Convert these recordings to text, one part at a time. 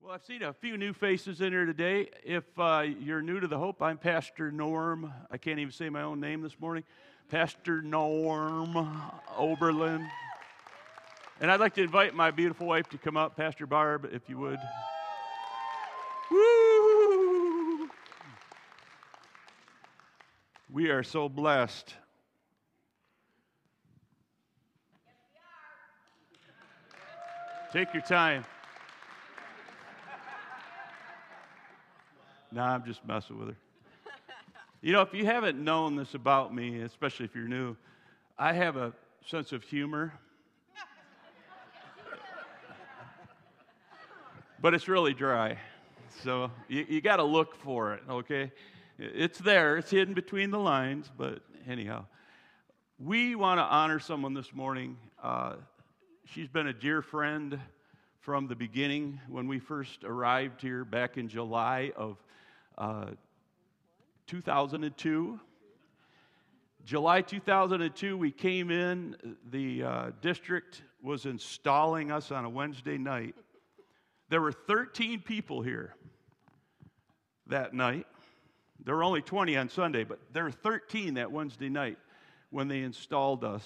Well, I've seen a few new faces in here today. If you're new to the Hope, I'm Pastor Norm. I can't even say my own name this morning. Pastor Norm Oberlin. And I'd like to invite my beautiful wife to come up, Pastor Barb, if you would. Woo! We are so blessed. Take your time. Nah, I'm just messing with her. You know, if you haven't known this about me, especially if you're new, I have a sense of humor. But it's really dry. So you got to look for it, okay? It's there. It's hidden between the lines. But anyhow, we want to honor someone this morning. She's been a dear friend from the beginning when we first arrived here back in July of 2002. July 2002, we came in. The district was installing us on a Wednesday night. There were 13 people here that night. There were only 20 on Sunday, but there were 13 that Wednesday night when they installed us.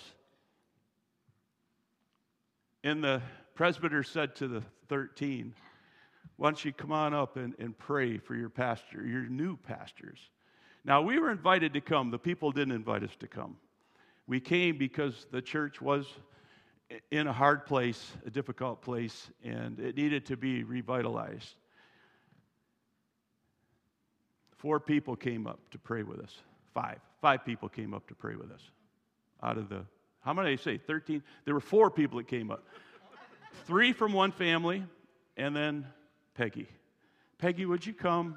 And the presbyter said to the 13, why don't you come on up and pray for your pastor, your new pastors. Now, we were invited to come. The people didn't invite us to come. We came because the church was in a hard place, a difficult place, and it needed to be revitalized. 4 people came up to pray with us. 5 people came up to pray with us. Out of the, how many did I say? 13? There were 4 people that came up. 3 from one family, and then Peggy. Peggy, would you come?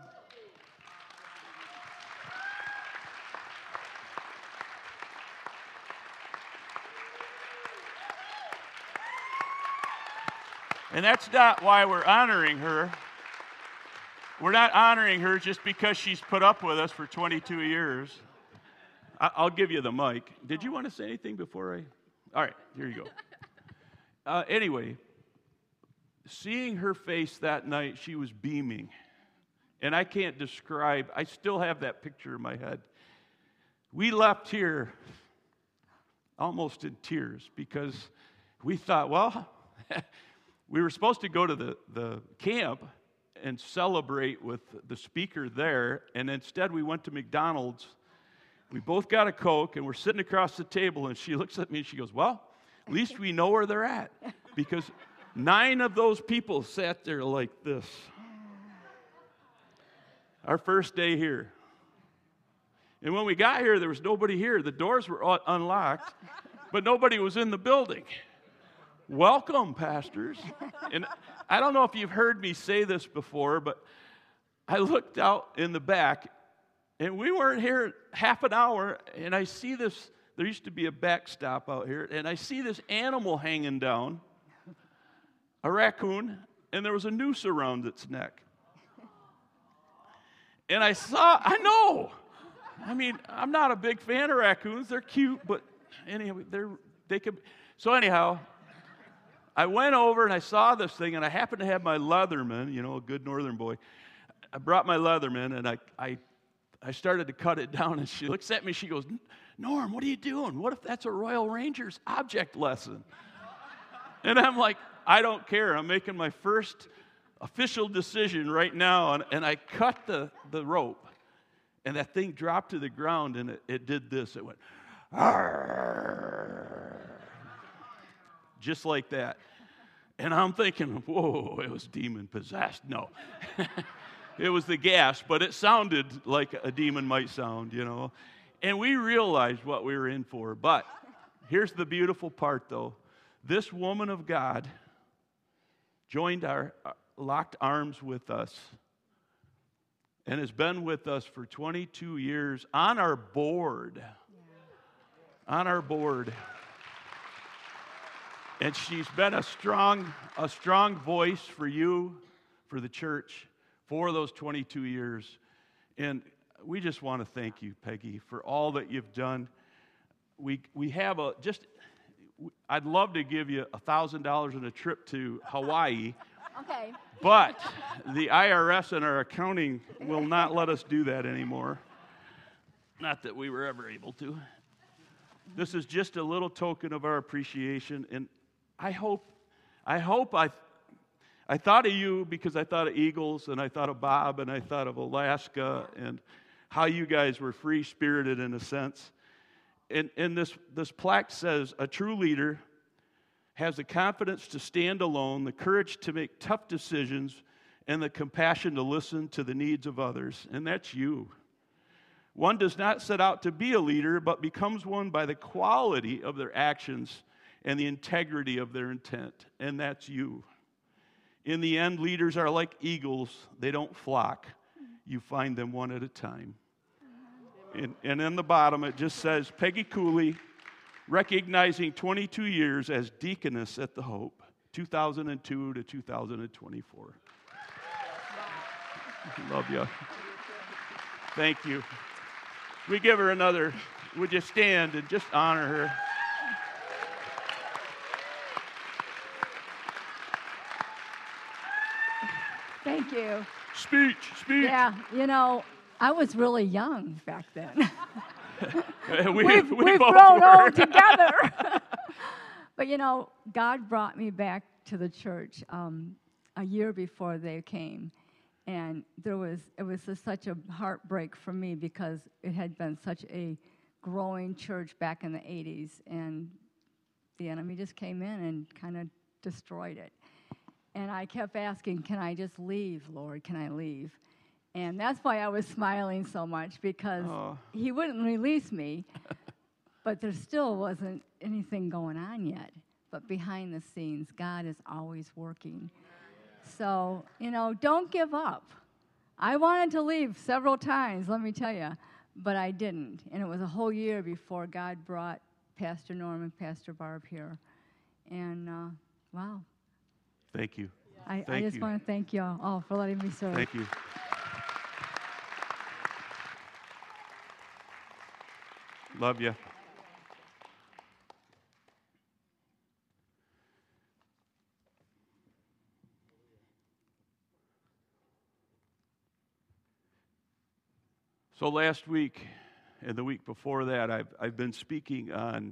And that's not why we're honoring her. We're not honoring her just because she's put up with us for 22 years. I'll give you the mic. Did you want to say anything before I? All right, here you go. Anyway, seeing her face that night, she was beaming. And I can't describe, I still have that picture in my head. We left here almost in tears because we thought, well, we were supposed to go to the camp and celebrate with the speaker there, and instead we went to McDonald's. We both got a Coke, and we're sitting across the table, and she looks at me and she goes, well, at least we know where they're at, because 9 of those people sat there like this. Our first day here. And when we got here, there was nobody here. The doors were unlocked, but nobody was in the building. Welcome, pastors. And I don't know if you've heard me say this before, but I looked out in the back, and we weren't here half an hour, and I see this, there used to be a backstop out here, and I see this animal hanging down, a raccoon, and there was a noose around its neck. And I know. I mean, I'm not a big fan of raccoons. They're cute, but anyhow, they could. So anyhow, I went over and I saw this thing, and I happened to have my Leatherman, you know, a good northern boy. I brought my Leatherman, and I started to cut it down, and she looks at me, she goes, Norm, what are you doing? What if that's a Royal Rangers object lesson? And I'm like, I don't care. I'm making my first official decision right now, and I cut the rope, and that thing dropped to the ground, and it did this. It went, arr, just like that. And I'm thinking, whoa, it was demon-possessed. No. It was the gas, but it sounded like a demon might sound, you know. And we realized what we were in for. But here's the beautiful part, though. This woman of God joined our locked arms with us and has been with us for 22 years on our board. On our board. And she's been a strong voice for you, for the church, for those 22 years. And we just want to thank you, Peggy, for all that you've done. We have I'd love to give you $1,000 and a trip to Hawaii. Okay. But the IRS and our accounting will not let us do that anymore. Not that we were ever able to. This is just a little token of our appreciation, and I thought of you because I thought of Eagles, and I thought of Bob, and I thought of Alaska, and how you guys were free-spirited in a sense. And this plaque says, a true leader has the confidence to stand alone, the courage to make tough decisions, and the compassion to listen to the needs of others. And that's you. One does not set out to be a leader, but becomes one by the quality of their actions and the integrity of their intent. And that's you. In the end, leaders are like eagles. They don't flock. You find them one at a time. And in the bottom, it just says, Peggy Cooley, recognizing 22 years as deaconess at the Hope, 2002 to 2024. Love you. Thank you. We give her another, would you stand and just honor her? Thank you. Speech. Yeah, I was really young back then. We've both were. grown old together. But God brought me back to the church a year before they came, and it was just such a heartbreak for me because it had been such a growing church back in the 80s, and the enemy just came in and kind of destroyed it. And I kept asking, can I just leave, Lord? Can I leave? And that's why I was smiling so much, because he wouldn't release me, but there still wasn't anything going on yet. But behind the scenes, God is always working. So, don't give up. I wanted to leave several times, let me tell you, but I didn't. And it was a whole year before God brought Pastor Norm and Pastor Barb here. And, wow. Thank you. I just want to thank you all for letting me serve. Thank you. Love you. So last week and the week before that, I've been speaking on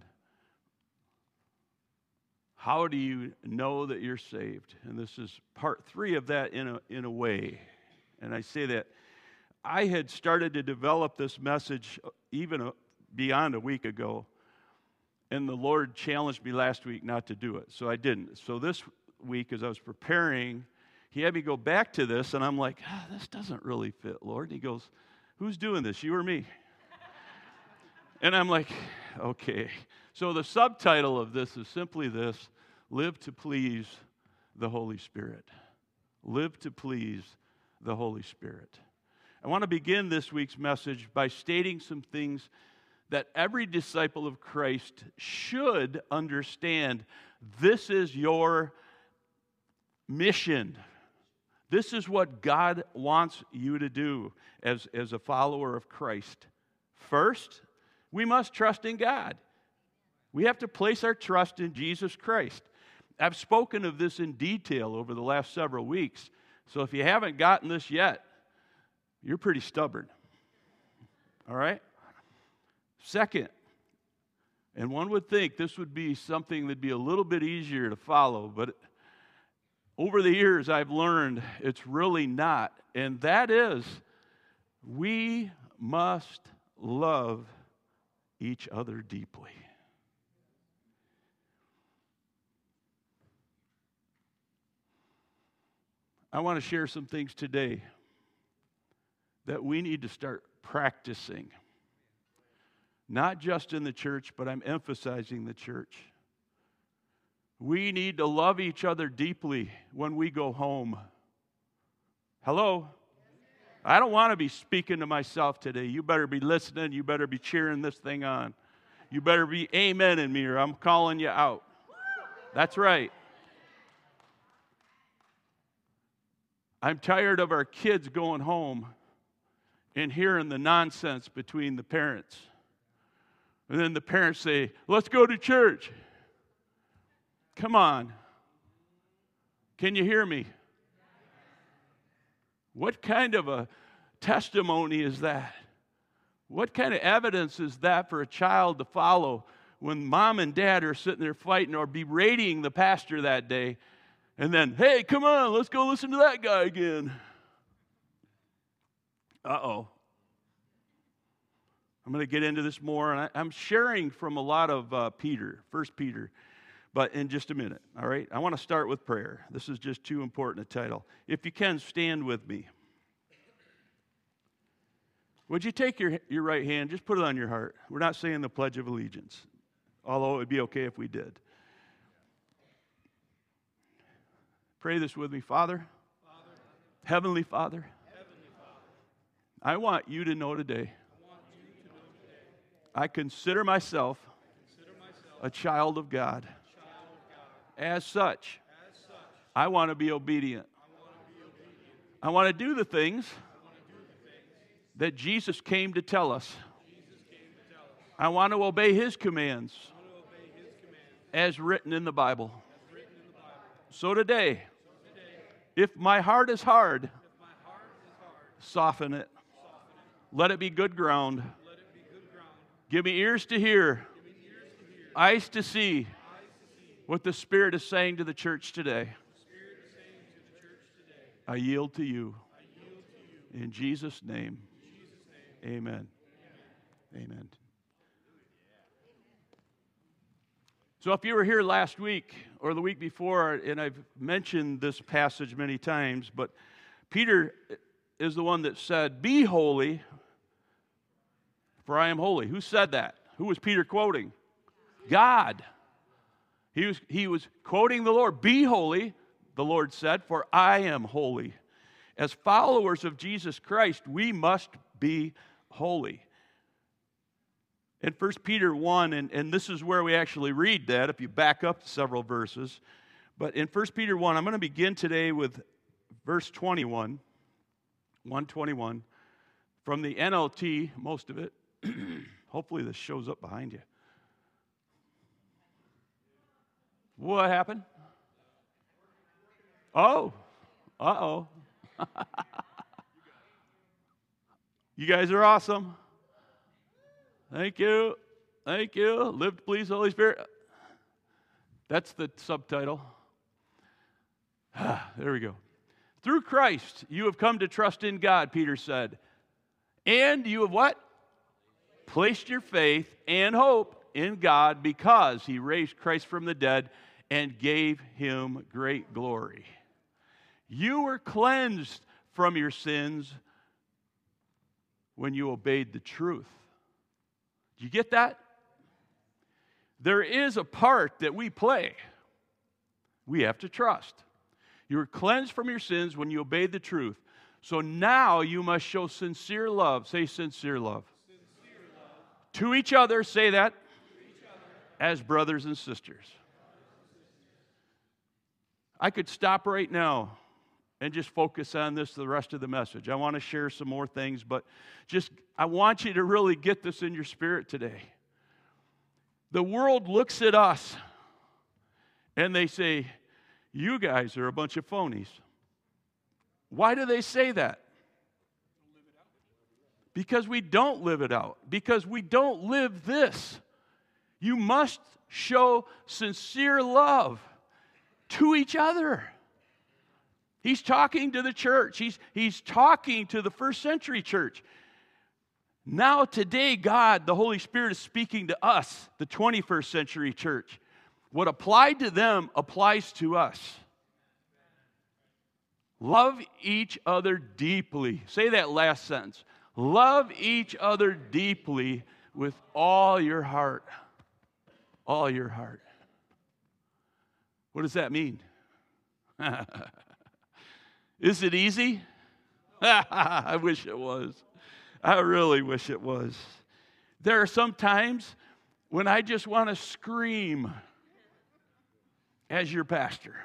how do you know that you're saved? And this is part 3 of that in a way. And I say that I had started to develop this message even beyond a week ago, and the Lord challenged me last week not to do it, so I didn't. So this week, as I was preparing, He had me go back to this, and I'm like, this doesn't really fit, Lord. He goes, who's doing this, you or me? And I'm like, okay. So the subtitle of this is simply this: live to please the Holy Spirit. Live to please the Holy Spirit. I want to begin this week's message by stating some things that every disciple of Christ should understand. This is your mission. This is what God wants you to do as a follower of Christ. First, we must trust in God. We have to place our trust in Jesus Christ. I've spoken of this in detail over the last several weeks, so if you haven't gotten this yet, you're pretty stubborn. All right? Second, and one would think this would be something that'd be a little bit easier to follow, but over the years I've learned it's really not, and that is we must love each other deeply. I want to share some things today that we need to start practicing. Not just in the church, but I'm emphasizing the church. We need to love each other deeply when we go home. Hello? I don't want to be speaking to myself today. You better be listening. You better be cheering this thing on. You better be amening me or I'm calling you out. That's right. I'm tired of our kids going home and hearing the nonsense between the parents. And then the parents say, let's go to church. Come on. Can you hear me? What kind of a testimony is that? What kind of evidence is that for a child to follow when mom and dad are sitting there fighting or berating the pastor that day, and then, hey, come on, let's go listen to that guy again? Uh-oh. I'm going to get into this more, and I'm sharing from a lot of Peter, 1 Peter, but in just a minute, all right? I want to start with prayer. This is just too important a title. If you can, stand with me. Would you take your right hand, just put it on your heart. We're not saying the Pledge of Allegiance, although it would be okay if we did. Pray this with me. Father, Heavenly Father, I want you to know today, I consider myself a child of God. As such, I want to be obedient. I want to do the things that Jesus came to tell us. I want to obey his commands as written in the Bible. So today, if my heart is hard, soften it. Let it be good ground. Give me ears to hear, eyes to see what the Spirit is saying to the church today. I yield to you. In Jesus' name. Amen. Amen. So if you were here last week or the week before, and I've mentioned this passage many times, but Peter is the one that said, "Be holy, for I am holy." Who said that? Who was Peter quoting? God. He was quoting the Lord. "Be holy," the Lord said, "for I am holy." As followers of Jesus Christ, we must be holy. In 1 Peter 1, and this is where we actually read that, if you back up several verses. But in 1 Peter 1, I'm going to begin today with verse 21, 121, from the NLT, most of it. Hopefully this shows up behind you. What happened? Oh, uh-oh. You guys are awesome. Thank you. Thank you. Live to please the Holy Spirit. That's the subtitle. There we go. Through Christ, you have come to trust in God, Peter said. And you have what? Placed your faith and hope in God because he raised Christ from the dead and gave him great glory. You were cleansed from your sins when you obeyed the truth. Do you get that? There is a part that we play. We have to trust. You were cleansed from your sins when you obeyed the truth. So now you must show sincere love. Say sincere love. Sincere love. To each other, say that. As brothers and sisters. I could stop right now and just focus on this the rest of the message. I want to share some more things, but I want you to really get this in your spirit today. The world looks at us and they say, "You guys are a bunch of phonies." Why do they say that? Because we don't live it out. Because we don't live this. You must show sincere love to each other. He's talking to the church. He's talking to the first century church. Now today, God, the Holy Spirit, is speaking to us, the 21st century church. What applied to them applies to us. Love each other deeply. Say that last sentence. Love each other deeply with all your heart. All your heart. What does that mean? Is it easy? I wish it was. I really wish it was. There are some times when I just want to scream as your pastor.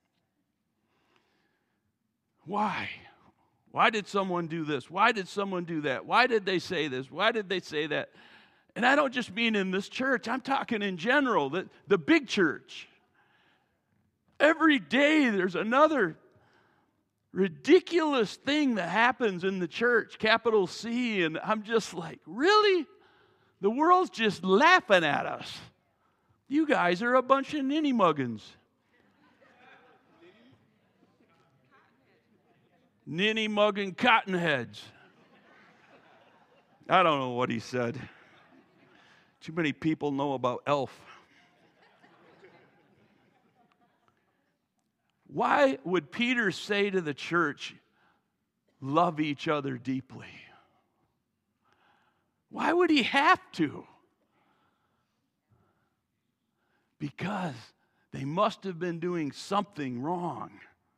Why? Why did someone do this? Why did someone do that? Why did they say this? Why did they say that? And I don't just mean in this church. I'm talking in general, the big church. Every day there's another ridiculous thing that happens in the church, capital C, and I'm just like, really? The world's just laughing at us. You guys are a bunch of ninny muggins. Ninny muggin' cottonheads. I don't know what he said. Too many people know about Elf. Why would Peter say to the church, love each other deeply? Why would he have to? Because they must have been doing something wrong.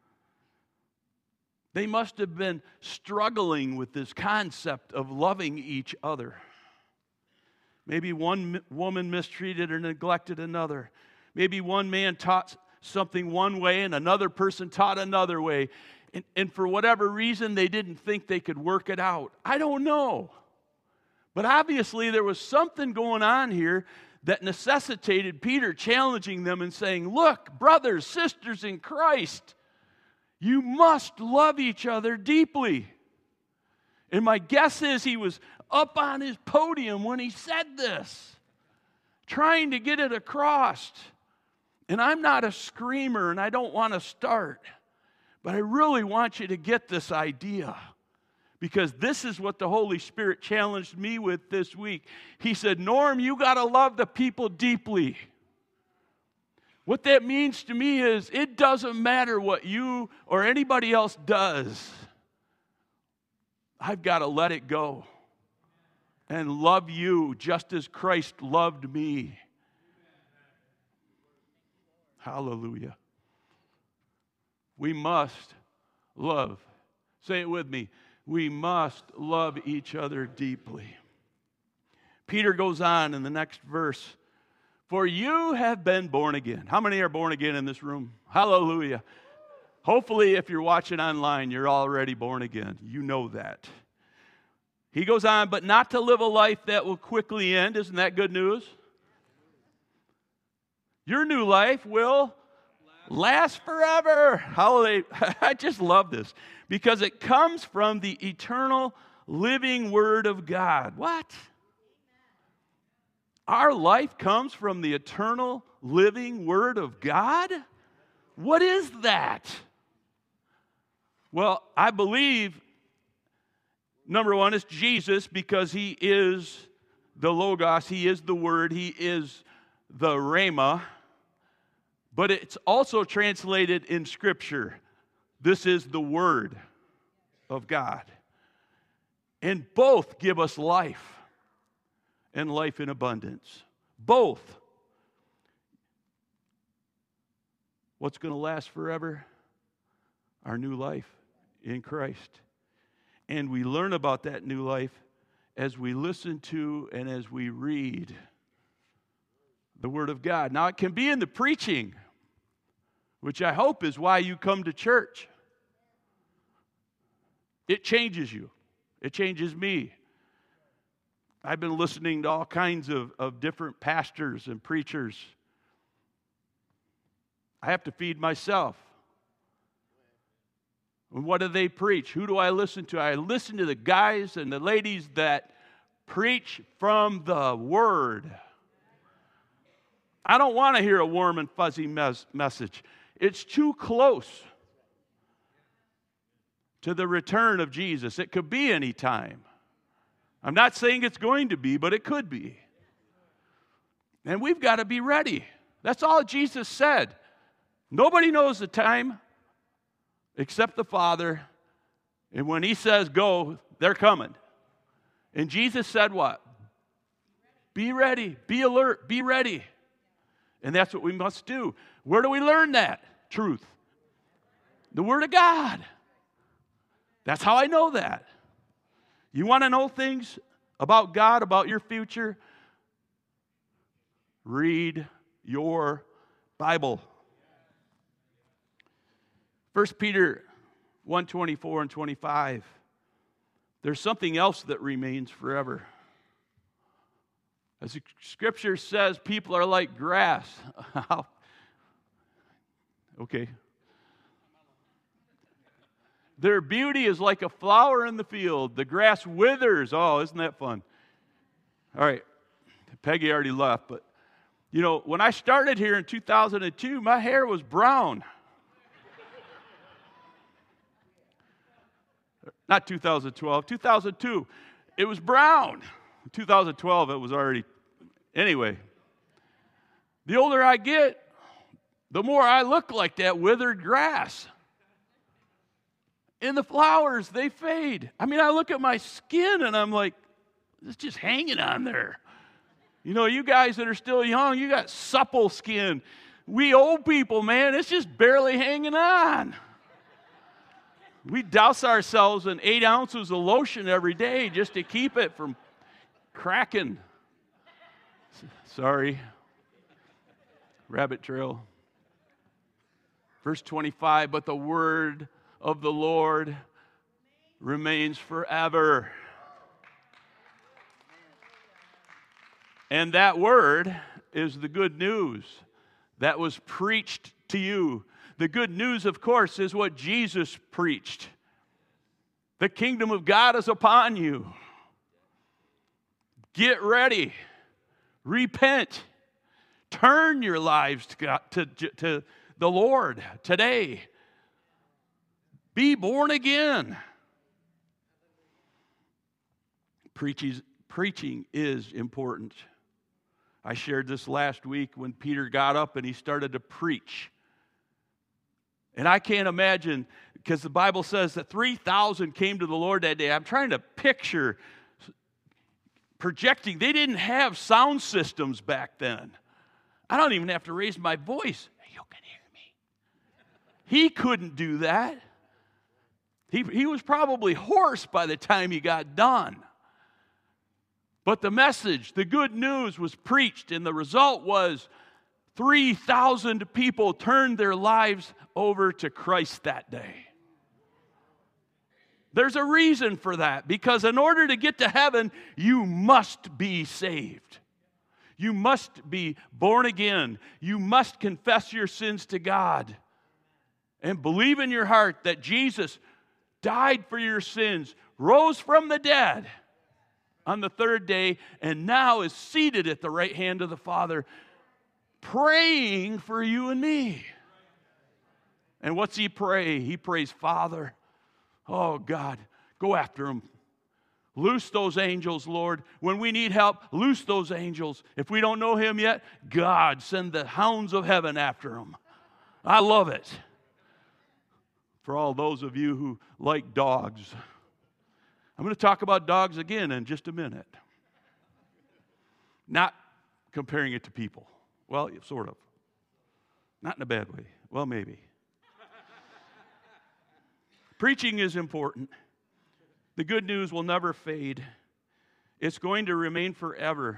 They must have been struggling with this concept of loving each other. Maybe one woman mistreated or neglected another. Maybe one man taught something one way and another person taught another way. And for whatever reason, they didn't think they could work it out. I don't know. But obviously, there was something going on here that necessitated Peter challenging them and saying, look, brothers, sisters in Christ, you must love each other deeply. And my guess is he was up on his podium when he said this, trying to get it across. And I'm not a screamer, and I don't want to start, but I really want you to get this idea, because this is what the Holy Spirit challenged me with this week. He said, Norm, you got to love the people deeply. What that means to me is it doesn't matter what you or anybody else does. I've got to let it go and love you just as Christ loved me. Hallelujah. We must love. Say it with me. We must love each other deeply. Peter goes on in the next verse. For you have been born again. How many are born again in this room? Hallelujah. Hopefully, if you're watching online, you're already born again. You know that. He goes on, but not to live a life that will quickly end. Isn't that good news? Your new life will last forever. Hallelujah. I just love this because it comes from the eternal living Word of God. What? Our life comes from the eternal living Word of God? What is that? Well, I believe, number one, it's Jesus, because He is the Logos, He is the Word, He is the Rhema. But it's also translated in Scripture. This is the Word of God. And both give us life and life in abundance. Both. What's going to last forever? Our new life in Christ. And we learn about that new life as we listen to and as we read the Word of God. Now, it can be in the preaching, which I hope is why you come to church. It changes you. It changes me. I've been listening to all kinds of different pastors and preachers. I have to feed myself. And what do they preach? Who do I listen to? I listen to the guys and the ladies that preach from the Word. I don't want to hear a warm and fuzzy message. It's too close to the return of Jesus. It could be any time. I'm not saying it's going to be, but it could be. And we've got to be ready. That's all Jesus said. Nobody knows the time except the Father. And when He says go, they're coming. And Jesus said what? Be ready, be alert, be ready. And that's what we must do. Where do we learn that truth? The Word of God. That's how I know that. You want to know things about God, about your future? Read your Bible. 1 Peter 1:24 and 25. There's something else that remains forever. As the Scripture says, people are like grass. Okay. Their beauty is like a flower in the field. The grass withers. Oh, isn't that fun? All right. Peggy already left, but you know, when I started here in 2002, my hair was brown. Not 2012, 2002. It was brown. 2012, it was already. Anyway, the older I get, the more I look like that withered grass. And the flowers, they fade. I mean, I look at my skin and I'm like, it's just hanging on there. You know, you guys that are still young, you got supple skin. We old people, man, it's just barely hanging on. We douse ourselves in 8 ounces of lotion every day just to keep it from cracking. Sorry. Rabbit trail. Verse 25, but the word of the Lord remains forever. And that word is the good news that was preached to you. The good news, of course, is what Jesus preached. The kingdom of God is upon you. Get ready. Repent. Turn your lives to the Lord today. Be born again. Preaching is important. I shared this last week when Peter got up and he started to preach. And I can't imagine, because the Bible says that 3,000 came to the Lord that day. I'm trying to picture projecting. They didn't have sound systems back then. I don't even have to raise my voice. You can hear me. He couldn't do that. He was probably hoarse by the time he got done. But the message, the good news was preached, and the result was 3,000 people turned their lives over to Christ that day. There's a reason for that, because in order to get to heaven, you must be saved. You must be born again. You must confess your sins to God and believe in your heart that Jesus died for your sins, rose from the dead on the third day, and now is seated at the right hand of the Father, praying for you and me. And what's he pray? He prays, Father, oh God, go after him. Loose those angels, Lord. When we need help, loose those angels. If we don't know him yet, God, send the hounds of heaven after him. I love it. For all those of you who like dogs, I'm going to talk about dogs again in just a minute. Not comparing it to people. Well, sort of. Not in a bad way. Well, maybe. Preaching is important. The good news will never fade. It's going to remain forever.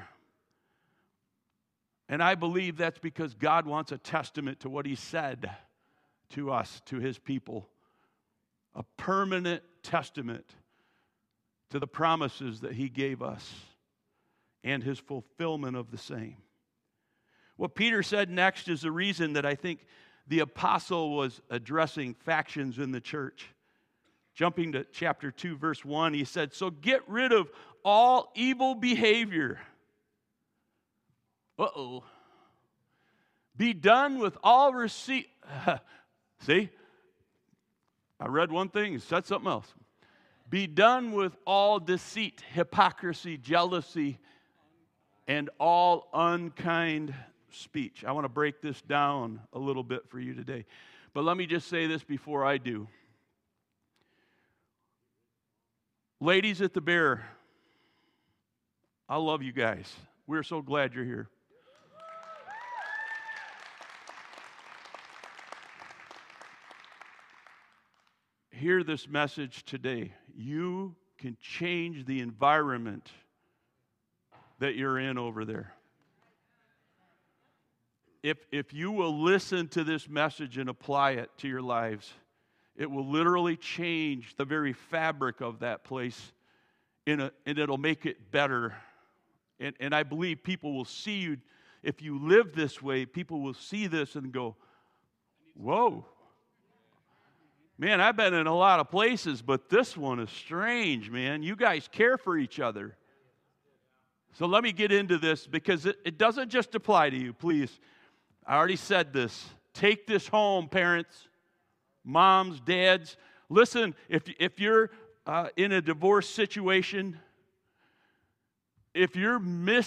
And I believe that's because God wants a testament to what he said to us, to his people. A permanent testament to the promises that he gave us and his fulfillment of the same. What Peter said next is the reason that I think the apostle was addressing factions in the church. Jumping to chapter 2, verse 1, he said, so get rid of all evil behavior. Be done with all receipt. See? I read one thing and said something else. Be done with all deceit, hypocrisy, jealousy, and all unkind speech. I want to break this down a little bit for you today. But let me just say this before I do. Ladies at the Bear, I love you guys. We're so glad you're here. Hear this message today. You can change the environment that you're in over there. If you will listen to this message and apply it to your lives, it will literally change the very fabric of that place, and it'll make it better. And I believe people will see you. If you live this way, people will see this and go, whoa. Man, I've been in a lot of places, but this one is strange, man. You guys care for each other. So let me get into this because it doesn't just apply to you, please. I already said this. Take this home, parents, moms, dads. Listen, if you're in a divorce situation, if you're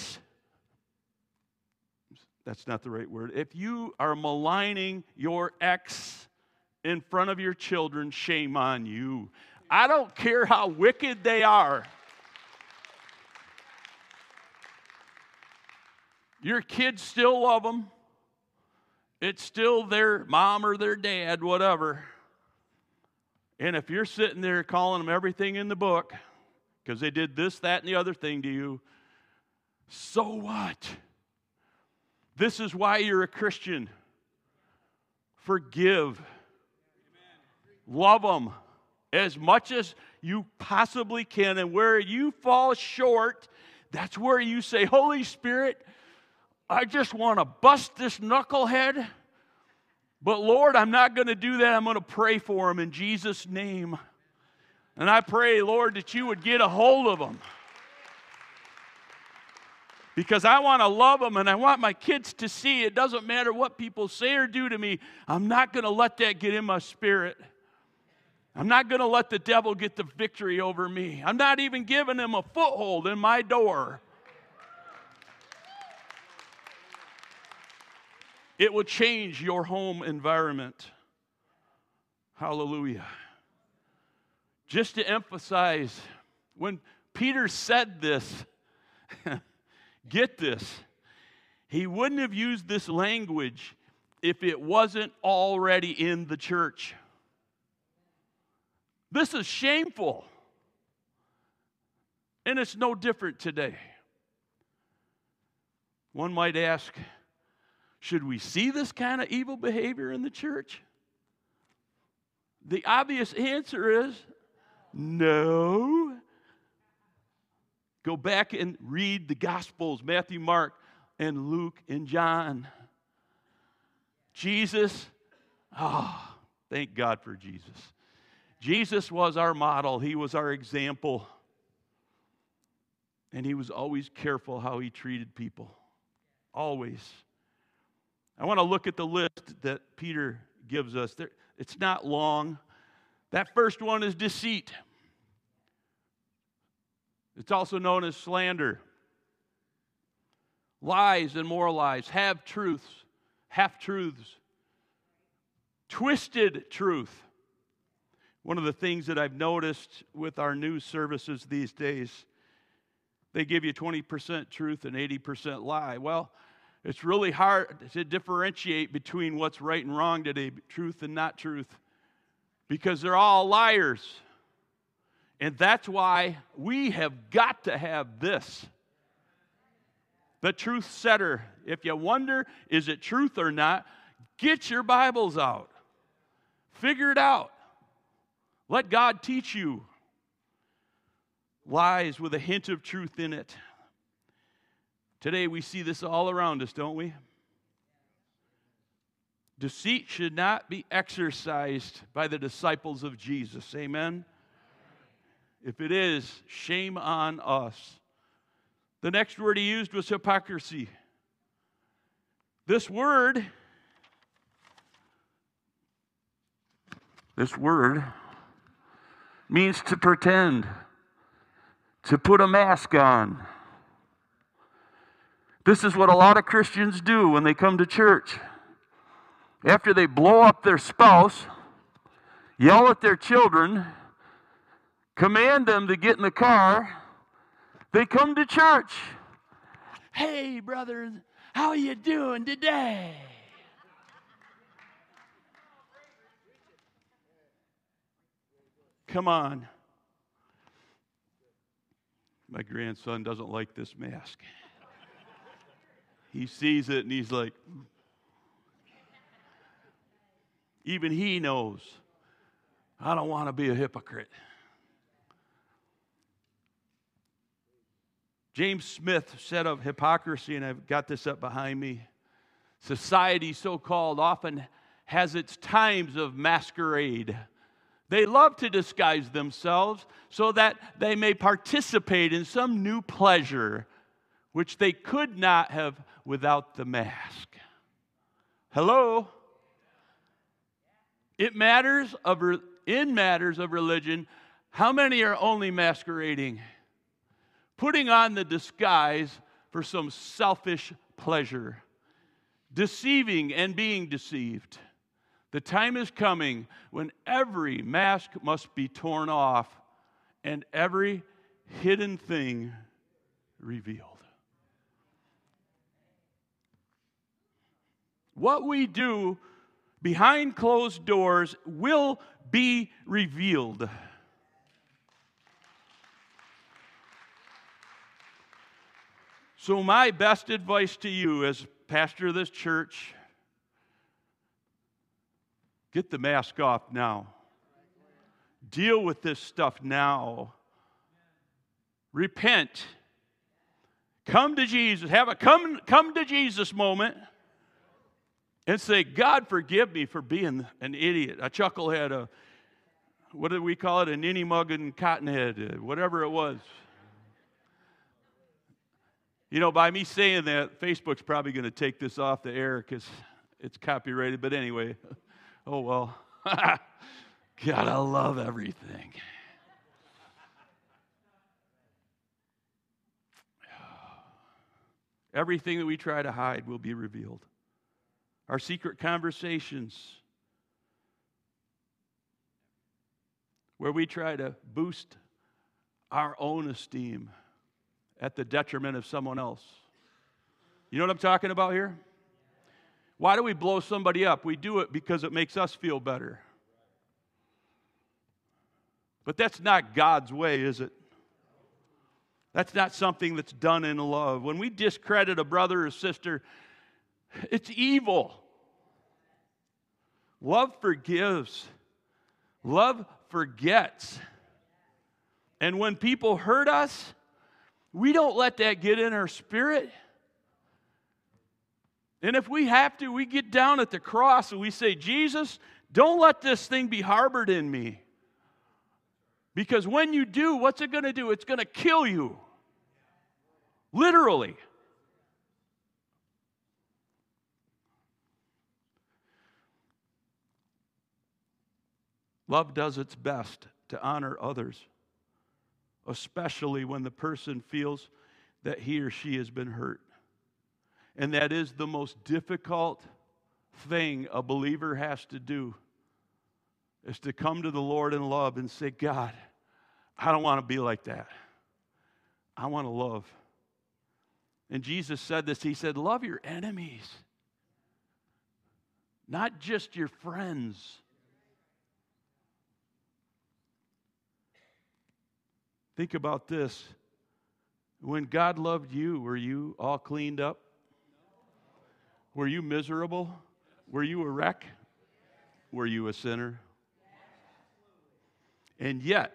that's not the right word. If you are maligning your ex in front of your children, shame on you. I don't care how wicked they are. Your kids still love them. It's still their mom or their dad, whatever. And if you're sitting there calling them everything in the book because they did this, that, and the other thing to you, so what? This is why you're a Christian. Forgive. Love them as much as you possibly can. And where you fall short, that's where you say, Holy Spirit, I just want to bust this knucklehead. But Lord, I'm not going to do that. I'm going to pray for him in Jesus' name. And I pray, Lord, that you would get a hold of them. Because I want to love them and I want my kids to see it doesn't matter what people say or do to me. I'm not going to let that get in my spirit. I'm not going to let the devil get the victory over me. I'm not even giving him a foothold in my door. It will change your home environment. Hallelujah. Just to emphasize, when Peter said this, get this, he wouldn't have used this language if it wasn't already in the church. This is shameful. And it's no different today. One might ask, should we see this kind of evil behavior in the church? The obvious answer is no. Go back and read the Gospels, Matthew, Mark, and Luke, and John. Jesus, thank God for Jesus. Jesus was our model. He was our example. And he was always careful how he treated people. Always. I want to look at the list that Peter gives us. It's not long. That first one is deceit. It's also known as slander. Lies and moral lies. Half-truths. Twisted truth. One of the things that I've noticed with our news services these days, they give you 20% truth and 80% lie. Well, it's really hard to differentiate between what's right and wrong today, truth and not truth, because they're all liars. And that's why we have got to have this. The truth setter. If you wonder, is it truth or not, get your Bibles out. Figure it out. Let God teach you. Lies with a hint of truth in it. Today we see this all around us, don't we? Deceit should not be exercised by the disciples of Jesus. Amen? If it is, shame on us. The next word he used was hypocrisy. This word means to pretend, to put a mask on. This is what a lot of Christians do when they come to church. After they blow up their spouse, yell at their children, command them to get in the car, they come to church. Hey, brother, how you doing today? Come on. My grandson doesn't like this mask. He sees it and he's like, even he knows, I don't want to be a hypocrite. James Smith said of hypocrisy, and I've got this up behind me, society so-called often has its times of masquerade, They love to disguise themselves so that they may participate in some new pleasure which they could not have without the mask. Hello? In matters of religion, how many are only masquerading, putting on the disguise for some selfish pleasure, deceiving and being deceived? The time is coming when every mask must be torn off and every hidden thing revealed. What we do behind closed doors will be revealed. So my best advice to you as pastor of this church, get the mask off now. Deal with this stuff now. Repent. Come to Jesus. Have a come to Jesus moment. And say, God, forgive me for being an idiot, a chucklehead, what did we call it, a ninny mug and cottonhead, whatever it was. You know, by me saying that, Facebook's probably going to take this off the air because it's copyrighted. But anyway, oh well. God, I love everything. Everything that we try to hide will be revealed. Our secret conversations, where we try to boost our own esteem at the detriment of someone else. You know what I'm talking about here? Why do we blow somebody up? We do it because it makes us feel better. But that's not God's way, is it? That's not something that's done in love. When we discredit a brother or sister, it's evil. Love forgives. Love forgets. And when people hurt us, we don't let that get in our spirit. And if we have to, we get down at the cross and we say, Jesus, don't let this thing be harbored in me. Because when you do, what's it going to do? It's going to kill you. Literally. Love does its best to honor others, especially when the person feels that he or she has been hurt. And that is the most difficult thing a believer has to do, is to come to the Lord in love and say, God, I don't want to be like that. I want to love. And Jesus said this. He said, love your enemies, not just your friends. Think about this. When God loved you, were you all cleaned up? Were you miserable? Were you a wreck? Were you a sinner? And yet,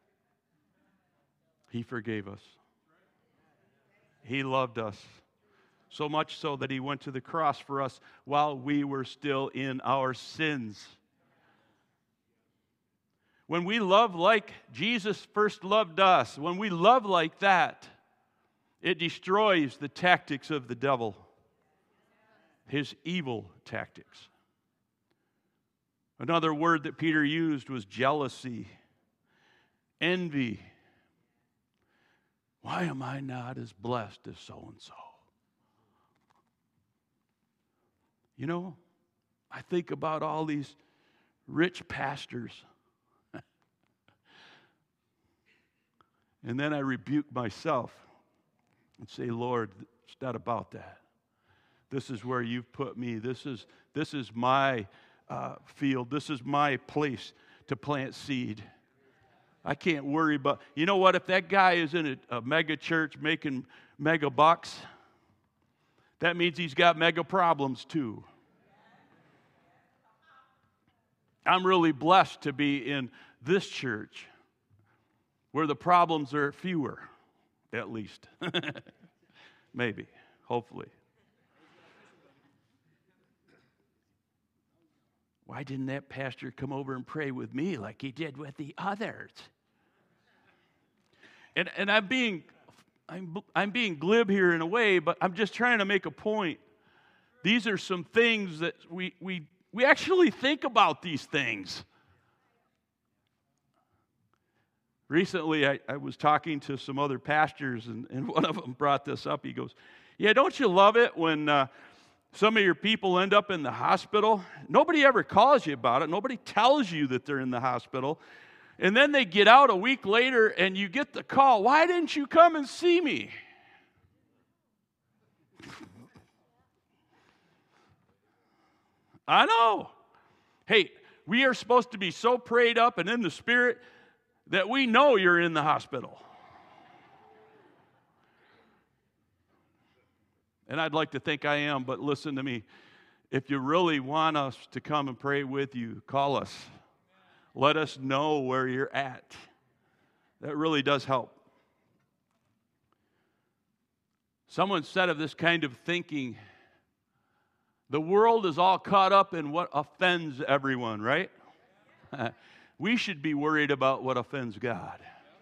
He forgave us. He loved us. So much so that He went to the cross for us while we were still in our sins. When we love like Jesus first loved us, when we love like that, it destroys the tactics of the devil, his evil tactics. Another word that Peter used was jealousy, envy. Why am I not as blessed as so-and-so? You know, I think about all these rich pastors. And then I rebuke myself and say, Lord, it's not about that. This is where you've put me. This is my field. This is my place to plant seed. I can't worry about, you know what, if that guy is in a mega church making mega bucks, that means he's got mega problems too. I'm really blessed to be in this church where the problems are fewer, at least. Maybe, hopefully. Why didn't that pastor come over and pray with me like he did with the others? And I'm being glib here in a way, but I'm just trying to make a point. These are some things that we actually think about these things. Recently, I was talking to some other pastors, and one of them brought this up. He goes, yeah, don't you love it when some of your people end up in the hospital? Nobody ever calls you about it. Nobody tells you that they're in the hospital. And then they get out a week later, and you get the call, why didn't you come and see me? I know. Hey, we are supposed to be so prayed up and in the Spirit that we know you're in the hospital. And I'd like to think I am, but listen to me. If you really want us to come and pray with you, call us. Let us know where you're at. That really does help. Someone said of this kind of thinking, the world is all caught up in what offends everyone, right? We should be worried about what offends God.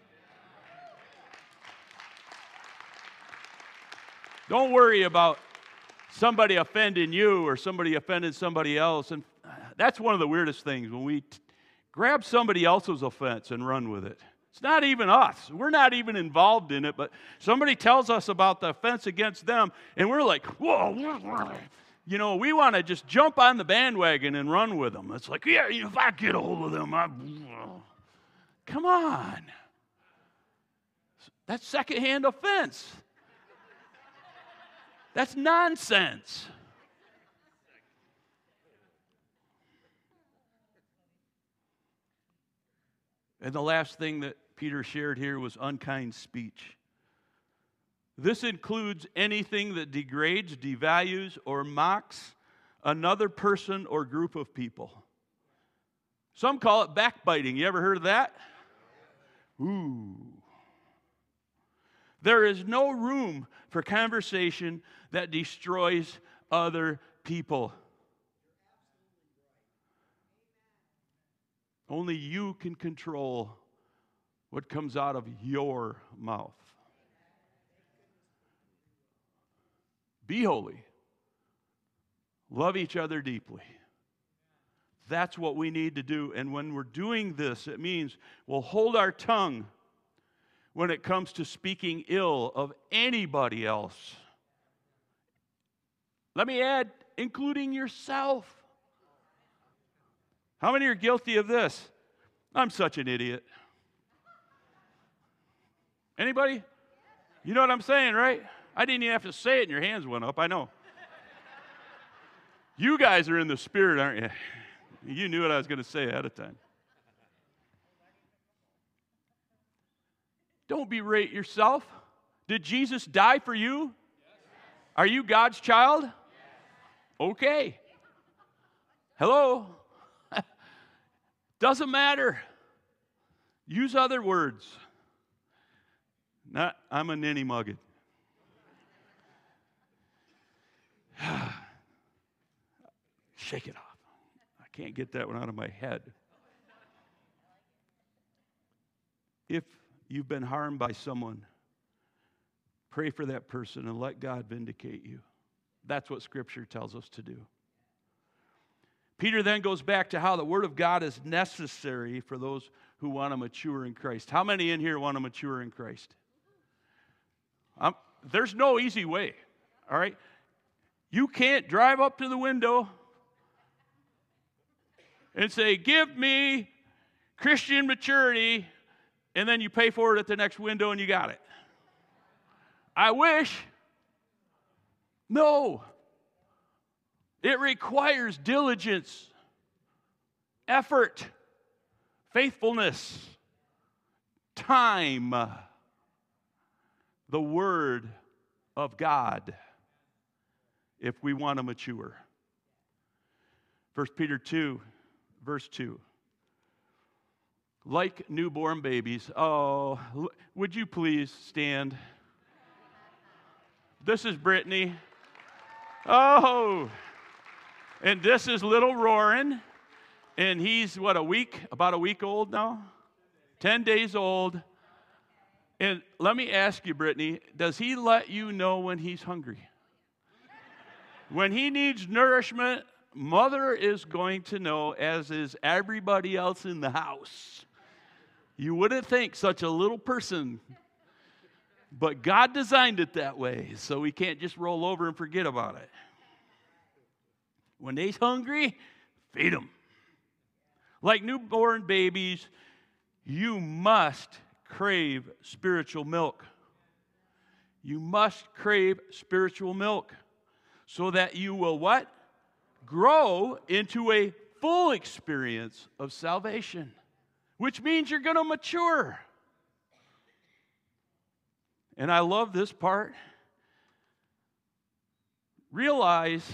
Don't worry about somebody offending you or somebody offended somebody else. And that's one of the weirdest things, when we grab somebody else's offense and run with it. It's not even us. We're not even involved in it, but somebody tells us about the offense against them, and we're like, whoa. You know, we want to just jump on the bandwagon and run with them. It's like, yeah, if I get a hold of them, come on. That's secondhand offense. That's nonsense. And the last thing that Peter shared here was unkind speech. This includes anything that degrades, devalues, or mocks another person or group of people. Some call it backbiting. You ever heard of that? Ooh. There is no room for conversation that destroys other people. Only you can control what comes out of your mouth. Be holy. Love each other deeply. That's what we need to do. And when we're doing this, it means we'll hold our tongue when it comes to speaking ill of anybody else. Let me add, including yourself. How many are guilty of this? I'm such an idiot. Anybody? You know what I'm saying, right? I didn't even have to say it and your hands went up, I know. You guys are in the Spirit, aren't you? You knew what I was going to say ahead of time. Don't berate yourself. Did Jesus die for you? Are you God's child? Okay. Hello? Doesn't matter. Use other words. Not, I'm a ninny mugged. Shake it off. I can't get that one out of my head. If you've been harmed by someone, pray for that person and let God vindicate you. That's what Scripture tells us to do. Peter then goes back to how the Word of God is necessary for those who want to mature in Christ. How many in here want to mature in Christ? There's no easy way, all right? You can't drive up to the window and say, give me Christian maturity, and then you pay for it at the next window and you got it. I wish. No. It requires diligence, effort, faithfulness, time, the Word of God, if we want to mature. 1 Peter 2, verse 2. Like newborn babies. Oh, would you please stand? This is Brittany. Oh, and this is little Roarin. And he's, what, about a week old now? 10 days old. And let me ask you, Brittany, does he let you know when he's hungry? When he needs nourishment, mother is going to know, as is everybody else in the house. You wouldn't think such a little person, but God designed it that way, so we can't just roll over and forget about it. When they's hungry, feed them. Like newborn babies, you must crave spiritual milk. You must crave spiritual milk so that you will what? Grow into a full experience of salvation, which means you're going to mature. And I love this part. Realize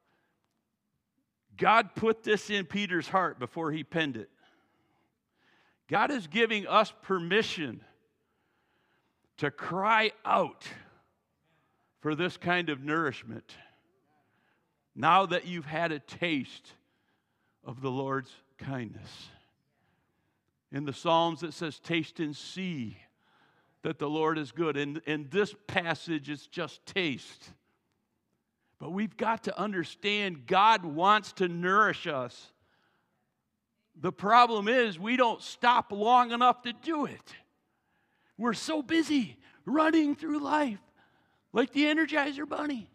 God put this in Peter's heart before he penned it. God is giving us permission to cry out for this kind of nourishment now that you've had a taste of the Lord's kindness. In the Psalms it says, taste and see that the Lord is good. And in this passage it's just taste. But we've got to understand God wants to nourish us. The problem is we don't stop long enough to do it. We're so busy running through life like the Energizer Bunny.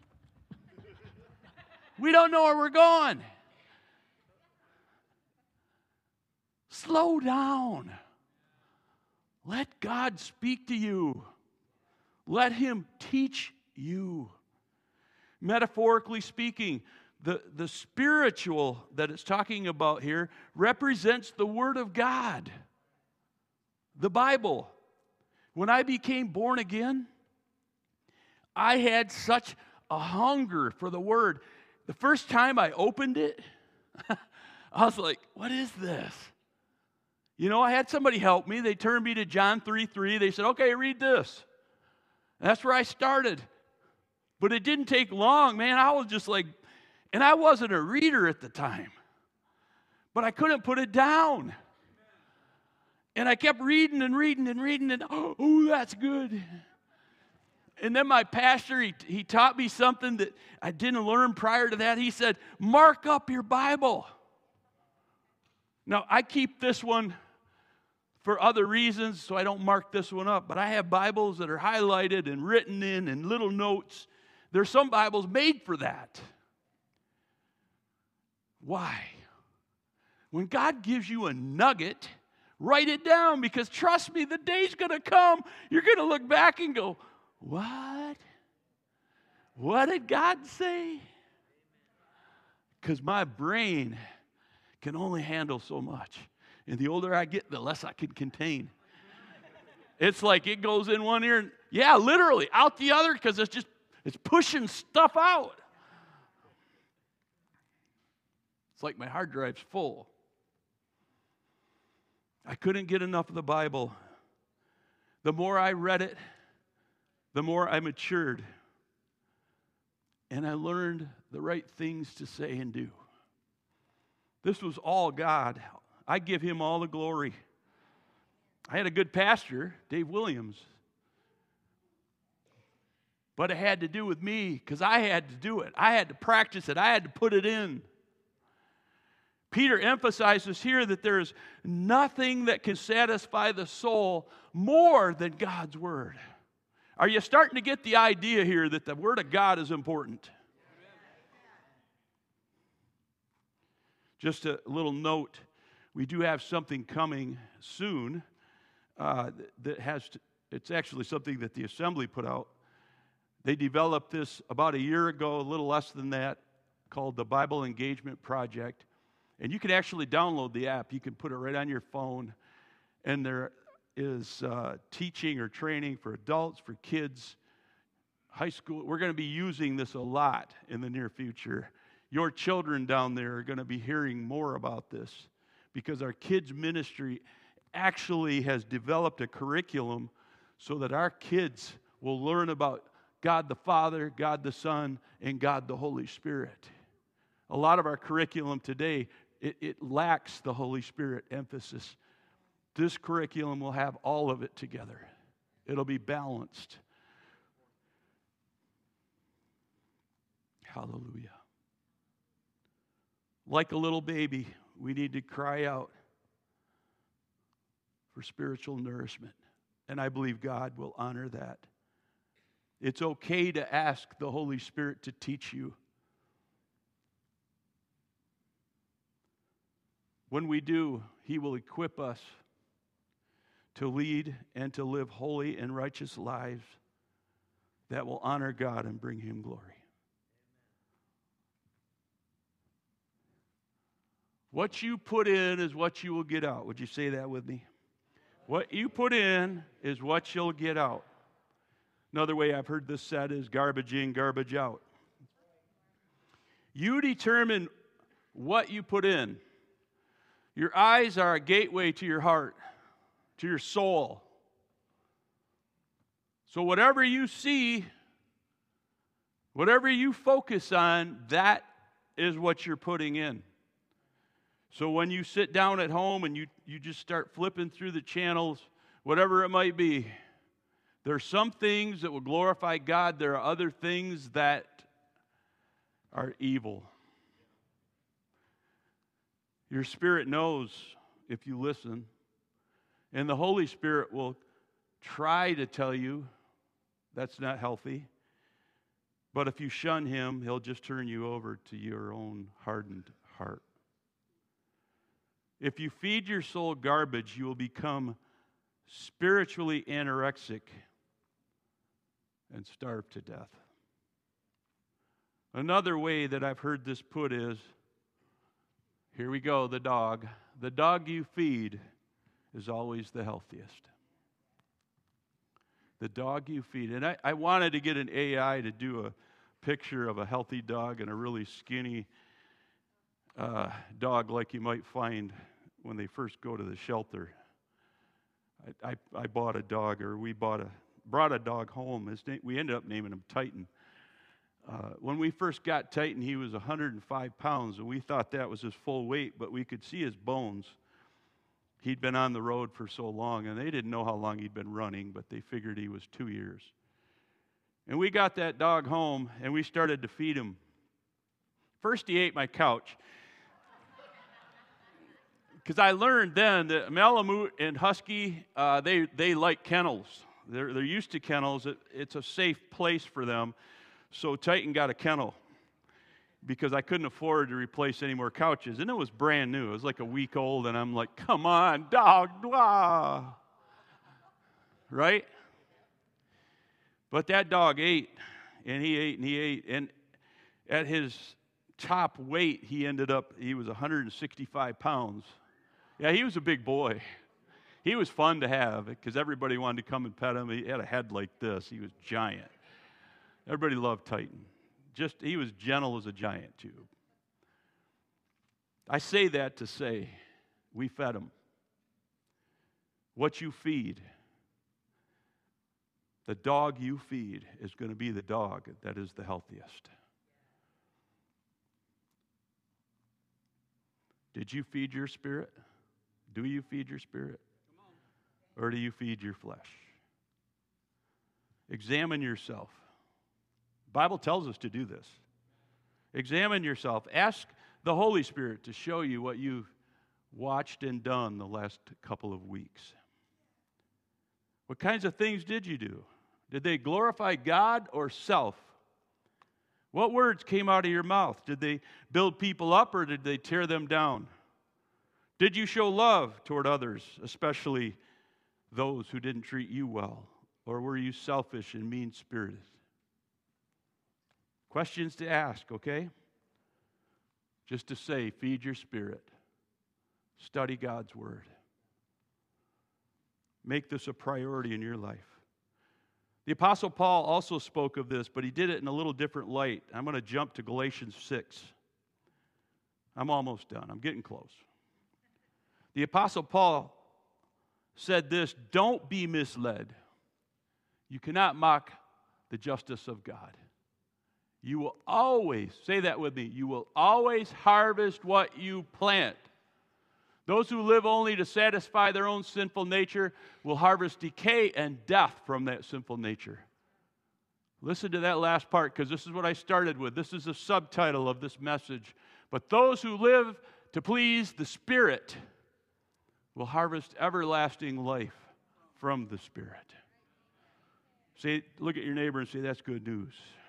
We don't know where we're going. Slow down. Let God speak to you. Let Him teach you. Metaphorically speaking, the spiritual that it's talking about here represents the Word of God, the Bible. When I became born again, I had such a hunger for the Word. The first time I opened it, I was like, what is this? You know, I had somebody help me. They turned me to John 3:3. They said, okay, read this. And that's where I started. But it didn't take long, man. I was just like, and I wasn't a reader at the time. But I couldn't put it down. And I kept reading and reading and reading, and oh, that's good. And then my pastor, he taught me something that I didn't learn prior to that. He said, mark up your Bible. Now, I keep this one for other reasons, so I don't mark this one up. But I have Bibles that are highlighted and written in and little notes. There's some Bibles made for that. Why? When God gives you a nugget, write it down, because trust me, the day's going to come, you're going to look back and go, what? What did God say? Because my brain can only handle so much. And the older I get, the less I can contain. It's like it goes in one ear and, yeah, literally, out the other, because it's pushing stuff out. It's like my hard drive's full. I couldn't get enough of the Bible. The more I read it, the more I matured. And I learned the right things to say and do. This was all God. I give Him all the glory. I had a good pastor, Dave Williams. But it had to do with me, because I had to do it. I had to practice it. I had to put it in. Peter emphasizes here that there is nothing that can satisfy the soul more than God's Word. Are you starting to get the idea here that the Word of God is important? Just a little note, we do have something coming soon it's actually something that the assembly put out. They developed this about a year ago, a little less than that, called the Bible Engagement Project. And you can actually download the app. You can put it right on your phone. And there is teaching or training for adults, for kids, high school. We're going to be using this a lot in the near future. Your children down there are going to be hearing more about this, because our kids' ministry actually has developed a curriculum so that our kids will learn about God the Father, God the Son, and God the Holy Spirit. A lot of our curriculum today it lacks the Holy Spirit emphasis. This curriculum will have all of it together. It'll be balanced. Hallelujah. Like a little baby, we need to cry out for spiritual nourishment. And I believe God will honor that. It's okay to ask the Holy Spirit to teach you. When we do, He will equip us to lead and to live holy and righteous lives that will honor God and bring Him glory. What you put in is what you will get out. Would you say that with me? What you put in is what you'll get out. Another way I've heard this said is garbage in, garbage out. You determine what you put in. Your eyes are a gateway to your heart, to your soul. So whatever you see, whatever you focus on, that is what you're putting in. So when you sit down at home and you just start flipping through the channels, whatever it might be, there are some things that will glorify God. There are other things that are evil. Your spirit knows if you listen, and the Holy Spirit will try to tell you that's not healthy. But if you shun Him, He'll just turn you over to your own hardened heart. If you feed your soul garbage, you will become spiritually anorexic and starve to death. Another way that I've heard this put is, here we go, the dog. The dog you feed is always the healthiest. The dog you feed. And I wanted to get an AI to do a picture of a healthy dog and a really skinny dog like you might find when they first go to the shelter. I bought a dog, or we brought a dog home. We ended up naming him Titan. When we first got Titan, he was 105 pounds, and we thought that was his full weight, but we could see his bones. He'd been on the road for so long, and they didn't know how long he'd been running, but they figured he was 2 years. And we got that dog home, and we started to feed him. First, he ate my couch. Because I learned then that Malamute and Husky, they like kennels. They're used to kennels. It's a safe place for them. So Titan got a kennel because I couldn't afford to replace any more couches. And it was brand new. It was like a week old, and I'm like, come on, dog, blah. Right? But that dog ate, and he ate, and he ate. And at his top weight, he was 165 pounds. Yeah, he was a big boy. He was fun to have because everybody wanted to come and pet him. He had a head like this. He was giant. Everybody loved Titan. He was gentle as a giant tube. I say that to say we fed him. What you feed, the dog you feed is going to be the dog that is the healthiest. Did you feed your spirit? Do you feed your spirit? Or do you feed your flesh? Examine yourself. The Bible tells us to do this. Examine yourself. Ask the Holy Spirit to show you what you've watched and done the last couple of weeks. What kinds of things did you do? Did they glorify God or self? What words came out of your mouth? Did they build people up or did they tear them down? Did you show love toward others, especially those who didn't treat you well? Or were you selfish and mean-spirited? Questions to ask, okay? Just to say, feed your spirit. Study God's Word. Make this a priority in your life. The Apostle Paul also spoke of this, but he did it in a little different light. I'm going to jump to Galatians 6. I'm almost done. I'm getting close. The Apostle Paul said this, don't be misled. You cannot mock the justice of God. You will always, say that with me, you will always harvest what you plant. Those who live only to satisfy their own sinful nature will harvest decay and death from that sinful nature. Listen to that last part, because this is what I started with. This is the subtitle of this message. But those who live to please the Spirit will harvest everlasting life from the Spirit. Say, look at your neighbor and say, that's good news.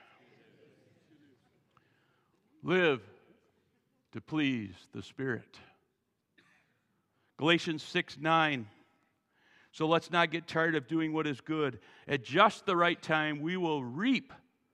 Live to please the Spirit. Galatians 6:9. So let's not get tired of doing what is good. At just the right time, we will reap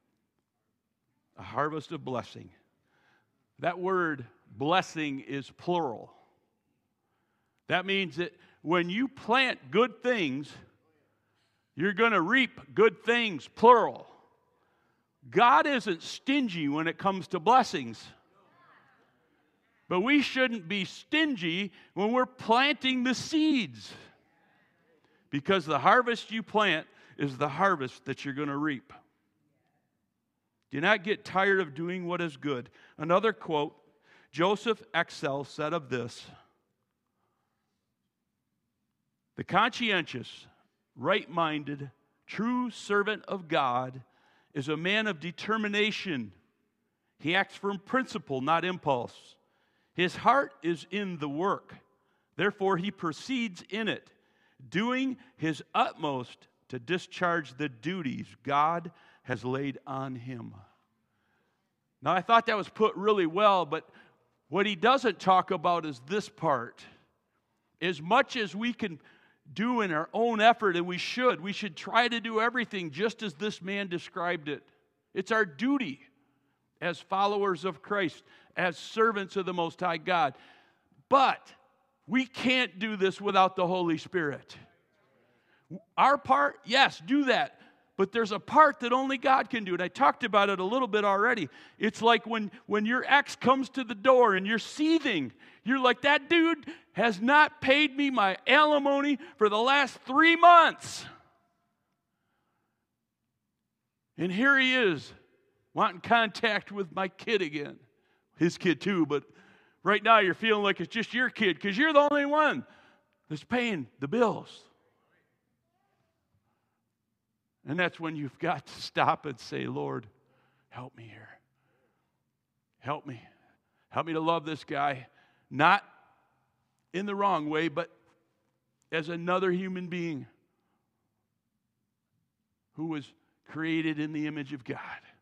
a harvest of blessing. That word blessing is plural. That means that when you plant good things, you're going to reap good things, plural. God isn't stingy when it comes to blessings. But we shouldn't be stingy when we're planting the seeds. Because the harvest you plant is the harvest that you're going to reap. Do not get tired of doing what is good. Another quote, Joseph Excel said of this: the conscientious, right-minded, true servant of God is a man of determination. He acts from principle, not impulse. His heart is in the work. Therefore, he proceeds in it, doing his utmost to discharge the duties God has laid on him. Now, I thought that was put really well, but what he doesn't talk about is this part. As much as we can do in our own effort, and we should try to do everything just as this man described it. It's our duty as followers of Christ, as servants of the Most High God. But we can't do this without the Holy Spirit. Our part, yes, do that. But there's a part that only God can do. And I talked about it a little bit already. It's like when your ex comes to the door and you're seething. You're like, that dude has not paid me my alimony for the last 3 months. And here he is, wanting contact with my kid again. His kid too, but right now you're feeling like it's just your kid because you're the only one that's paying the bills. And that's when you've got to stop and say, Lord, help me here. Help me. Help me to love this guy, not in the wrong way, but as another human being who was created in the image of God.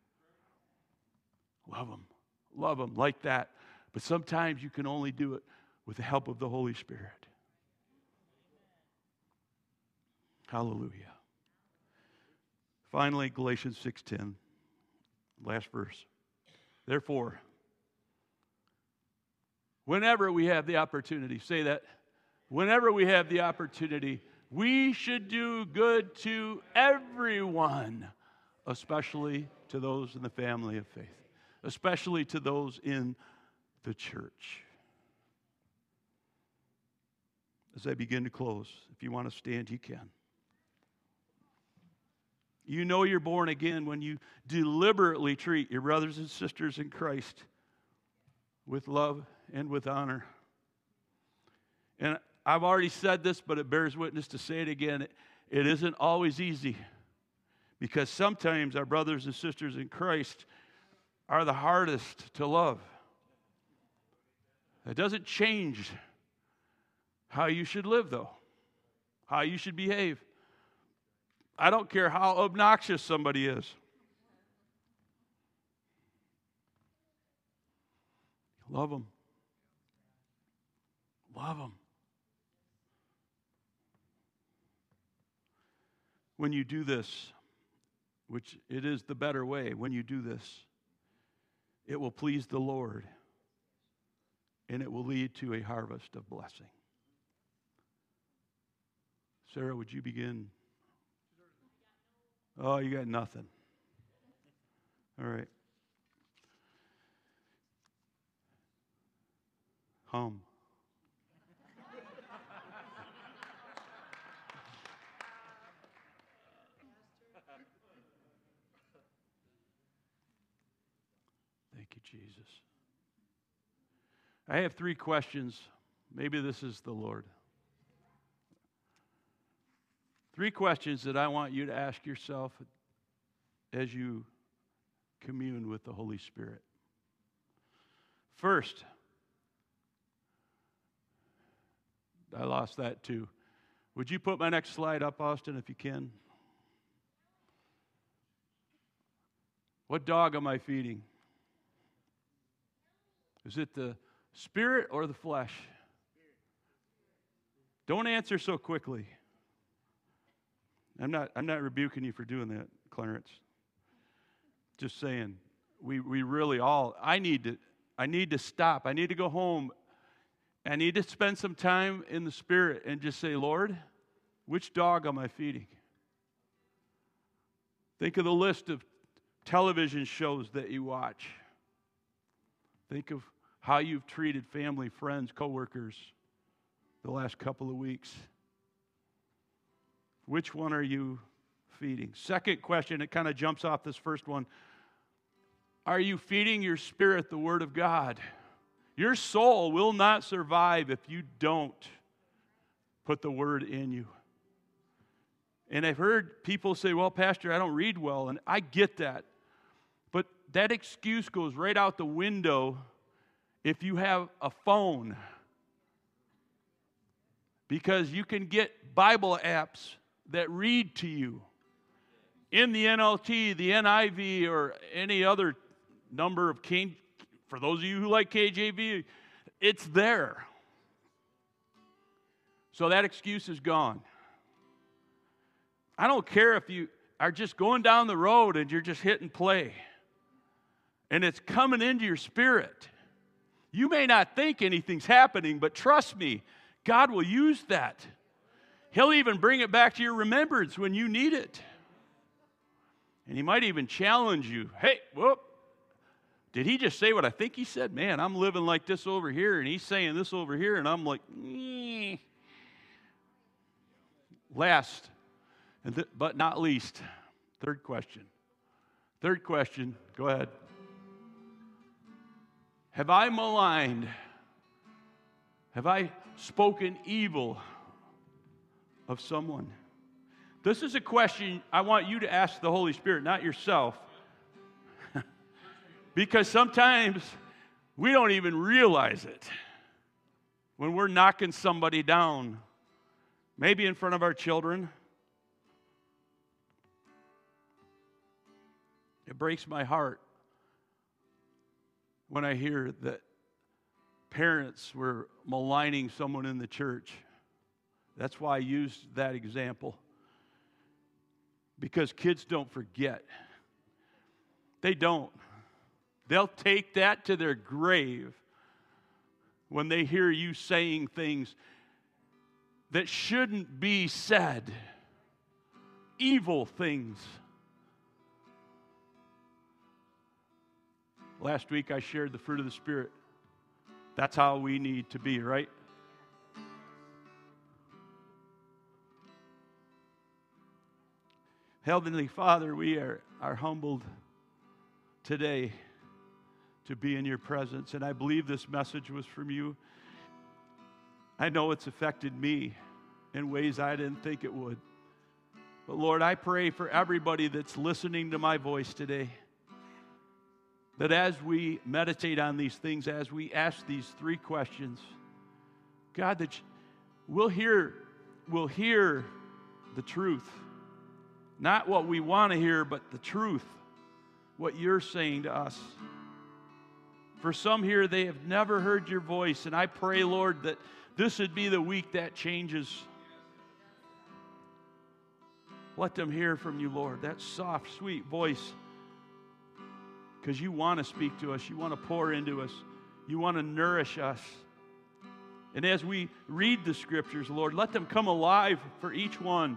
Love him like that. But sometimes you can only do it with the help of the Holy Spirit. Hallelujah. Finally, Galatians 6:10, last verse. Therefore, whenever we have the opportunity, say that, whenever we have the opportunity, we should do good to everyone, especially to those in the family of faith, especially to those in the church. As I begin to close, if you want to stand, you can. You know you're born again when you deliberately treat your brothers and sisters in Christ with love and with honor. And I've already said this, but it bears witness to say it again. It isn't always easy, because sometimes our brothers and sisters in Christ are the hardest to love. It doesn't change how you should live, though, how you should behave. I don't care how obnoxious somebody is. Love them. Love them. When you do this, which it is the better way, when you do this, it will please the Lord, and it will lead to a harvest of blessing. Sarah, would you begin? Oh, you got nothing. All right. Hum. Thank you, Jesus. I have 3 questions. Maybe this is the Lord. 3 questions that I want you to ask yourself as you commune with the Holy Spirit. First, I lost that too. Would you put my next slide up, Austin, if you can? What dog am I feeding? Is it the spirit or the flesh? Don't answer so quickly. I'm not rebuking you for doing that, Clarence. Just saying, we really all, I need to stop. I need to go home. I need to spend some time in the Spirit and just say, Lord, which dog am I feeding? Think of the list of television shows that you watch. Think of how you've treated family, friends, coworkers the last couple of weeks. Which one are you feeding? Second question, it kind of jumps off this first one. Are you feeding your spirit the Word of God? Your soul will not survive if you don't put the Word in you. And I've heard people say, well, Pastor, I don't read well, and I get that. But that excuse goes right out the window if you have a phone. Because you can get Bible apps that read to you in the NLT, the NIV, or any other number of for those of you who like KJV, it's there. So that excuse is gone. I don't care if you are just going down the road and you're just hitting play and it's coming into your spirit. You may not think anything's happening, but trust me, God will use that. He'll even bring it back to your remembrance when you need it. And He might even challenge you. Hey, whoop. Did he just say what I think he said? Man, I'm living like this over here, and he's saying this over here, and I'm like, Last, but not least, third question. Third question, go ahead. Have I maligned? Have I spoken evil of someone? This is a question I want you to ask the Holy Spirit, not yourself. Because sometimes we don't even realize it when we're knocking somebody down, maybe in front of our children. It breaks my heart when I hear that parents were maligning someone in the church. That's why I used that example. Because kids don't forget. They don't. They'll take that to their grave when they hear you saying things that shouldn't be said. Evil things. Last week I shared the fruit of the Spirit. That's how we need to be, right? Heavenly Father, we are humbled today to be in your presence, and I believe this message was from you. I know it's affected me in ways I didn't think it would. But Lord, I pray for everybody that's listening to my voice today, that as we meditate on these things, as we ask these 3 questions, God, that we'll hear the truth. Not what we want to hear, but the truth, what you're saying to us. For some here, they have never heard your voice, and I pray, Lord, that this would be the week that changes. Let them hear from you, Lord, that soft, sweet voice, because you want to speak to us. You want to pour into us. You want to nourish us. And as we read the Scriptures, Lord, let them come alive for each one.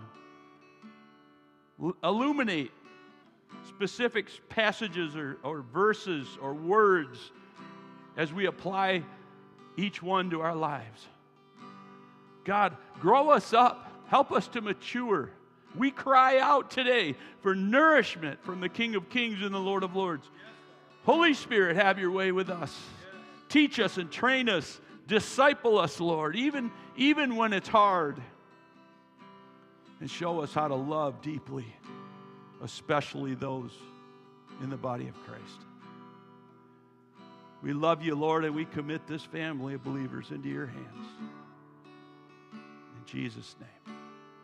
Illuminate specific passages or verses or words as we apply each one to our lives. God, grow us up. Help us to mature. We cry out today for nourishment from the King of Kings and the Lord of Lords. Holy Spirit, have your way with us. Teach us and train us. Disciple us, Lord, even when it's hard. And show us how to love deeply, especially those in the body of Christ. We love you, Lord, and we commit this family of believers into your hands. In Jesus' name.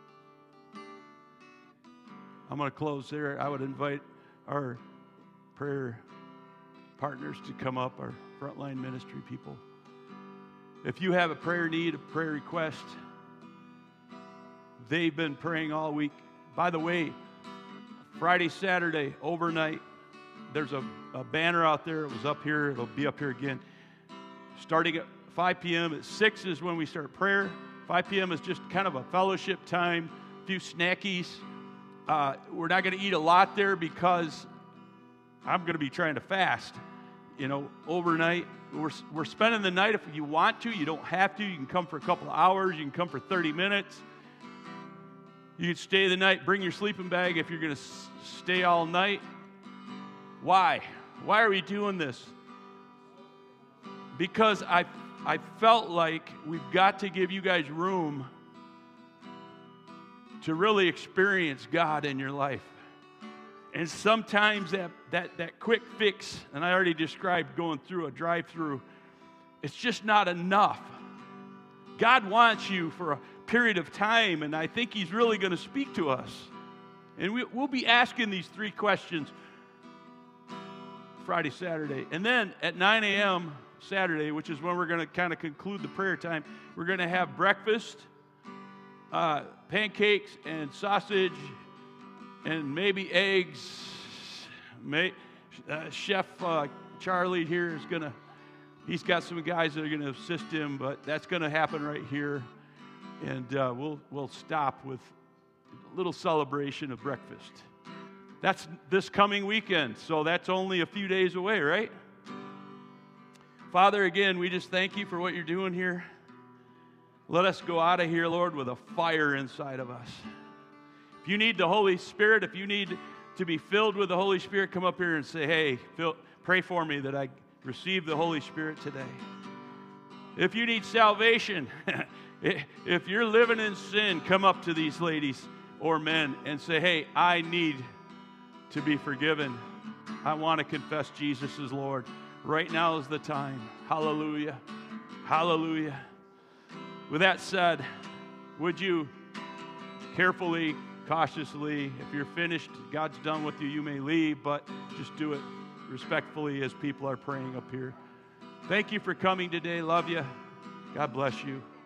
I'm going to close there. I would invite our prayer partners to come up, our frontline ministry people. If you have a prayer need, a prayer request, they've been praying all week. By the way, Friday, Saturday, overnight, there's a banner out there. It was up here. It'll be up here again. Starting at 5 p.m. At 6 is when we start prayer. 5 p.m. is just kind of a fellowship time, a few snackies. We're not going to eat a lot there because I'm going to be trying to fast. Overnight. We're spending the night if you want to. You don't have to. You can come for a couple of hours. You can come for 30 minutes. You can stay the night. Bring your sleeping bag if you're going to stay all night. Why? Why are we doing this? Because I felt like we've got to give you guys room to really experience God in your life. And sometimes that quick fix, and I already described going through a drive-through, it's just not enough. God wants you for a period of time, and I think He's really going to speak to us. And we'll be asking these 3 questions Friday, Saturday. And then at 9 a.m. Saturday, which is when we're going to kind of conclude the prayer time, we're going to have breakfast, pancakes and sausage, and maybe eggs. Chef Charlie here is going to, he's got some guys that are going to assist him, but that's going to happen right here. And we'll stop with a little celebration of breakfast. That's this coming weekend, so that's only a few days away, right? Father, again, we just thank you for what you're doing here. Let us go out of here, Lord, with a fire inside of us. If you need the Holy Spirit, if you need to be filled with the Holy Spirit, come up here and say, hey, pray for me that I receive the Holy Spirit today. If you need salvation, if you're living in sin, come up to these ladies or men and say, hey, I need to be forgiven. I want to confess Jesus as Lord. Right now is the time. Hallelujah. Hallelujah. With that said, would you carefully, cautiously, if you're finished, God's done with you, you may leave, but just do it respectfully as people are praying up here. Thank you for coming today. Love you. God bless you.